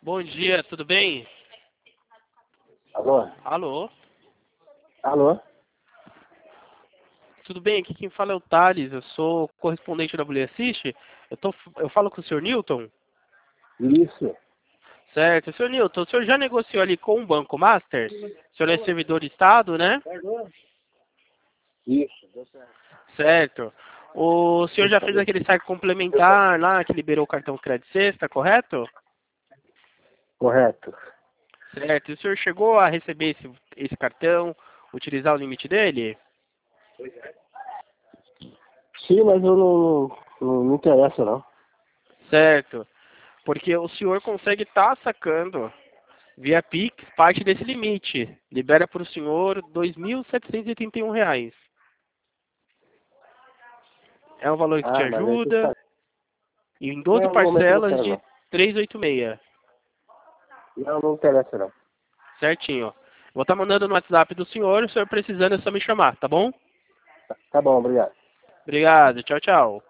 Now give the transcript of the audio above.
Bom dia, tudo bem? Alô? Alô? Alô? Tudo bem? Aqui quem fala é o Thales, eu sou correspondente da Bully Assist. Eu falo com o senhor Newton? Isso. Certo. Senhor Newton, o senhor já negociou ali com o Banco Masters? O senhor é servidor de Estado, né? Isso, deu certo. Certo. O senhor já fez aquele saque complementar lá, que liberou o cartão crédito sexta, correto? Correto. Certo. E o senhor chegou a receber esse cartão, utilizar o limite dele? Sim, mas eu não me interessa, não. Certo. Porque o senhor consegue estar sacando via Pix parte desse limite. Libera para o senhor R$ 2.781. É um valor que te Ah, mas aí tu ajuda. sabe. E em 12 Não, no momento eu não parcelas quero, de não. 386. Não, não interessa, não. Certinho. Vou estar mandando no WhatsApp do senhor. O senhor precisando é só me chamar, tá bom? Tá bom, obrigado. Obrigado. Tchau, tchau.